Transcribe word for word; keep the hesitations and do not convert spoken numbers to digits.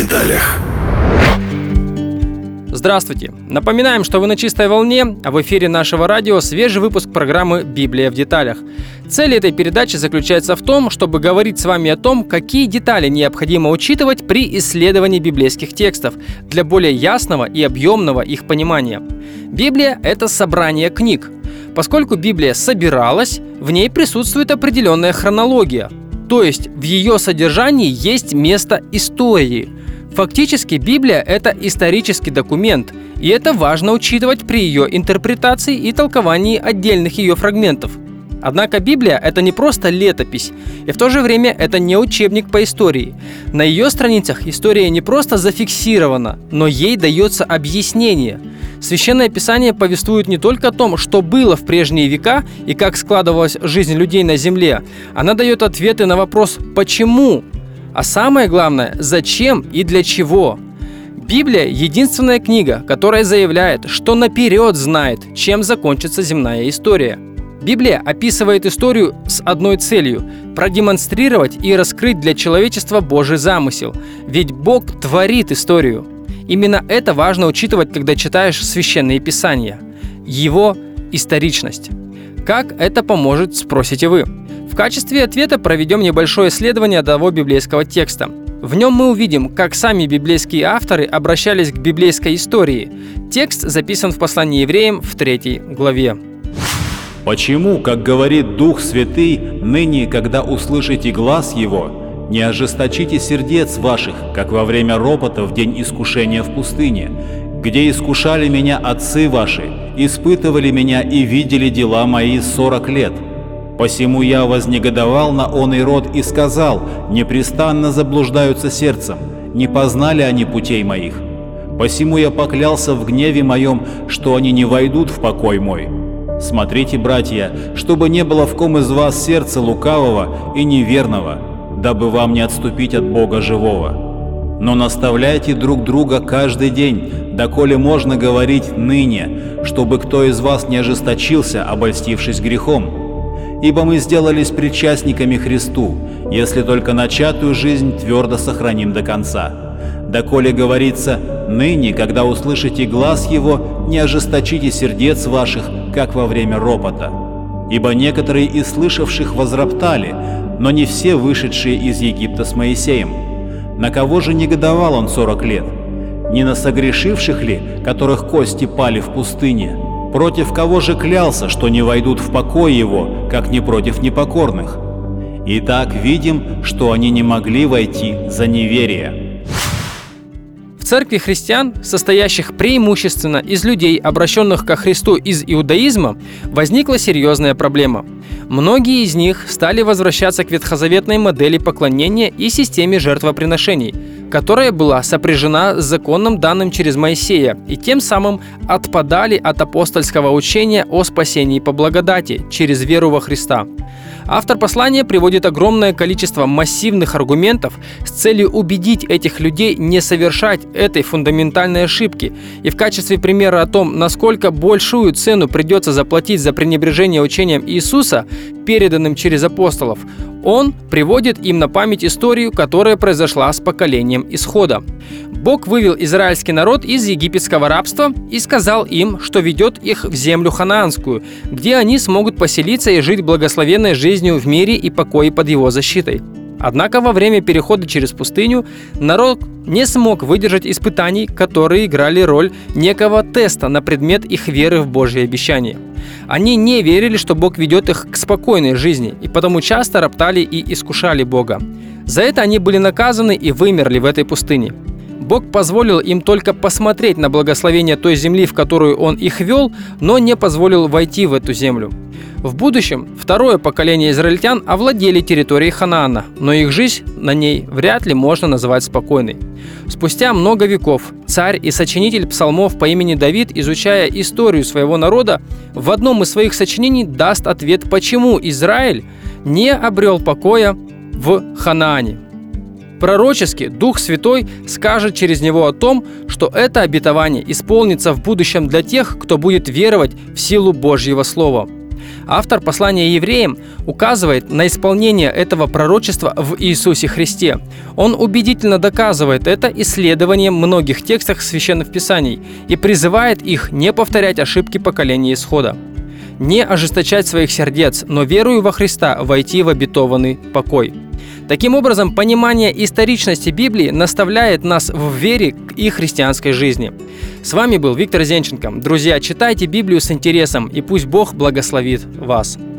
деталях. Здравствуйте! Напоминаем, что вы на чистой волне, а в эфире нашего радио свежий выпуск программы «Библия в деталях». Цель этой передачи заключается в том, чтобы говорить с вами о том, какие детали необходимо учитывать при исследовании библейских текстов для более ясного и объемного их понимания. Библия – это собрание книг. Поскольку Библия собиралась, в ней присутствует определенная хронология, то есть в ее содержании есть место истории. Фактически Библия – это исторический документ, и это важно учитывать при ее интерпретации и толковании отдельных ее фрагментов. Однако Библия – это не просто летопись, и в то же время это не учебник по истории. На ее страницах история не просто зафиксирована, но ей дается объяснение. Священное Писание повествует не только о том, что было в прежние века и как складывалась жизнь людей на земле. Она дает ответы на вопрос «почему?», а самое главное – зачем и для чего. Библия – единственная книга, которая заявляет, что наперед знает, чем закончится земная история. Библия описывает историю с одной целью – продемонстрировать и раскрыть для человечества Божий замысел. Ведь Бог творит историю. Именно это важно учитывать, когда читаешь Священные Писания. Его историчность. Как это поможет, спросите вы? В качестве ответа проведем небольшое исследование одного библейского текста. В нем мы увидим, как сами библейские авторы обращались к библейской истории. Текст записан в послании евреям в третьей главе. «Почему, как говорит Дух Святый, ныне, когда услышите глас Его, не ожесточите сердец ваших, как во время ропота в день искушения в пустыне, где искушали меня отцы ваши, испытывали меня и видели дела мои сорок лет. Посему я вознегодовал на оный род и сказал: непрестанно заблуждаются сердцем, не познали они путей моих. Посему я поклялся в гневе моем, что они не войдут в покой мой. Смотрите, братья, чтобы не было в ком из вас сердца лукавого и неверного, дабы вам не отступить от Бога живого. Но наставляйте друг друга каждый день, доколе можно говорить ныне, чтобы кто из вас не ожесточился, обольстившись грехом. Ибо мы сделались причастниками Христу, если только начатую жизнь твердо сохраним до конца. Доколе говорится: ныне, когда услышите глас Его, не ожесточите сердец ваших, как во время ропота. Ибо некоторые из слышавших возроптали, но не все вышедшие из Египта с Моисеем. На кого же негодовал он сорок лет? Не на согрешивших ли, которых кости пали в пустыне? Против кого же клялся, что не войдут в покой его, как не против непокорных? Итак, видим, что они не могли войти за неверие». В церкви христиан, состоящих преимущественно из людей, обращенных ко Христу из иудаизма, возникла серьезная проблема. Многие из них стали возвращаться к ветхозаветной модели поклонения и системе жертвоприношений, которая была сопряжена с законом, данным через Моисея, и тем самым отпадали от апостольского учения о спасении по благодати через веру во Христа. Автор послания приводит огромное количество массивных аргументов с целью убедить этих людей не совершать этой фундаментальной ошибки, и в качестве примера о том, насколько большую цену придется заплатить за пренебрежение учением Иисуса, переданным через апостолов, он приводит им на память историю, которая произошла с поколением Исхода. Бог вывел израильский народ из египетского рабства и сказал им, что ведет их в землю ханаанскую, где они смогут поселиться и жить благословенной жизнью в мире и покое под его защитой. Однако во время перехода через пустыню народ не смог выдержать испытаний, которые играли роль некого теста на предмет их веры в Божьи обещания. Они не верили, что Бог ведет их к спокойной жизни, и потому часто роптали и искушали Бога. За это они были наказаны и вымерли в этой пустыне. Бог позволил им только посмотреть на благословение той земли, в которую Он их вел, но не позволил войти в эту землю. В будущем второе поколение израильтян овладели территорией Ханаана, но их жизнь на ней вряд ли можно назвать спокойной. Спустя много веков царь и сочинитель псалмов по имени Давид, изучая историю своего народа, в одном из своих сочинений даст ответ, почему Израиль не обрел покоя в Ханаане. Пророчески Дух Святой скажет через него о том, что это обетование исполнится в будущем для тех, кто будет веровать в силу Божьего Слова. Автор послания евреям указывает на исполнение этого пророчества в Иисусе Христе. Он убедительно доказывает это исследованием многих текстов Священных Писаний и призывает их не повторять ошибки поколения Исхода. Не ожесточать своих сердец, но верою во Христа войти в обетованный покой. Таким образом, понимание историчности Библии наставляет нас в вере и христианской жизни. С вами был Виктор Зенченко. Друзья, читайте Библию с интересом, и пусть Бог благословит вас.